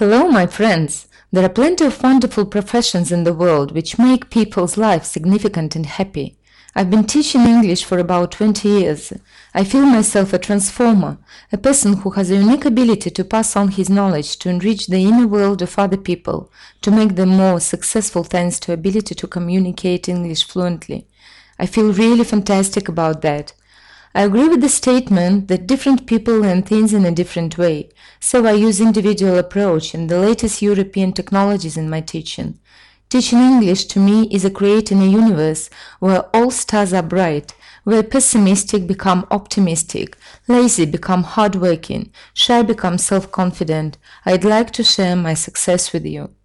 Hello, my friends. There are plenty of wonderful professions in the world which make people's lives significant and happy. I've been teaching English for about 20 years. I feel myself a transformer, a person who has a unique ability to pass on his knowledge to enrich the inner world of other people, to make them more successful thanks to ability to communicate English fluently. I feel really fantastic about that. I agree with the statement that different people learn things in a different way, so I use individual approach and the latest European technologies in my teaching. Teaching English to me is creating a universe where all stars are bright, where pessimistic become optimistic, lazy become hardworking, shy become self-confident. I'd like to share my success with you.